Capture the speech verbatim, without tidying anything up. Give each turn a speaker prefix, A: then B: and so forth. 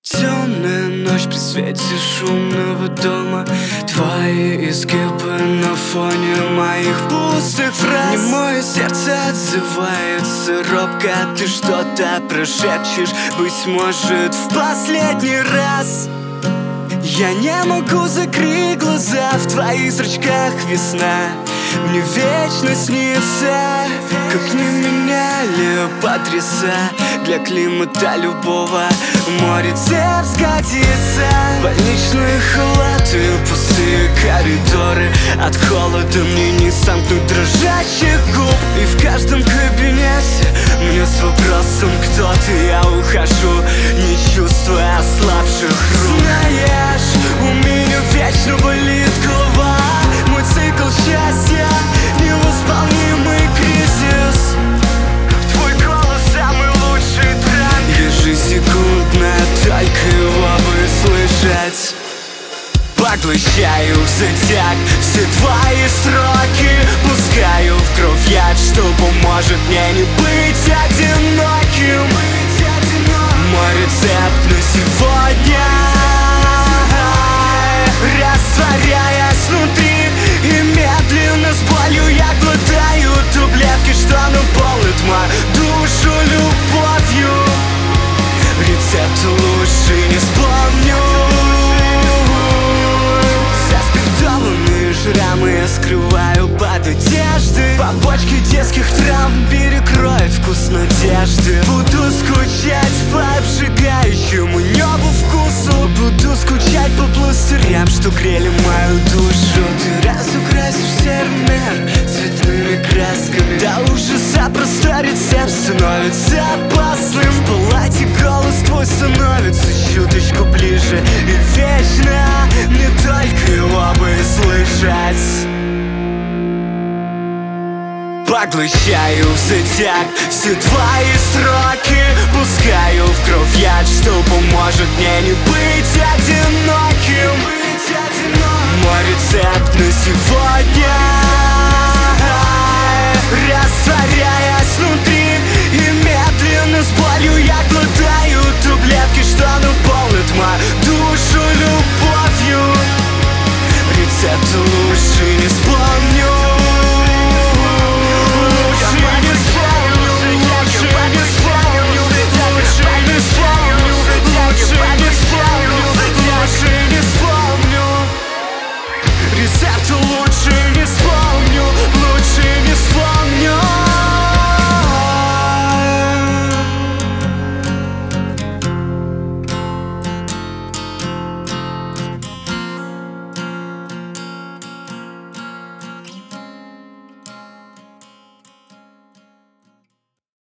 A: Темная ночь при свете шумного дома, твои изгибы на фоне моих пустых фраз. Немое сердце отзывается робко, ты что-то прошепчешь, быть может, в последний раз. Я не могу закрыть глаза, в твоих зрачках весна мне вечно снится. Как не меняли адреса для климата любого, море сгодится. Больничные халаты, пустые коридоры, от холода мне не сомкнуть дрожащих губ. И в каждом кабинете мне с вопросом кто ты, я ухожу, не чувствуя ослабших рук. Знаешь, у меня вечно болит голова, мой цикл счастья невосполнимый кризис. Твой голос самый лучший тренд, ежесекундно только его бы слышать. Поглощаю в затяг все твои строки, пускаю в кровь яд, что поможет мне не быть одиноким. Мой рецепт на сегодня, растворяясь внутри и медленно с болью я глотаю таблетки, что наполнит мою душу любовью. Рецепт лучше не вспомню. Заспиртованные шрамы я скрываю под одеждой, побочки детских травм перекроет вкус надежды. Буду скучать по обжигающему небу вкусу, буду скучать по пластырям, что грели мою душу. Ты разукрасишь серый мир цветными красками, до ужаса простой рецепт становится опасным. В палате голос твой становится чуточку ближе, и вечно мне только его бы слышать. Поглощаю в затяг все твои строки, пускаю в кровь яд, что поможет мне не быть одиноким. Мой рецепт на сегодня,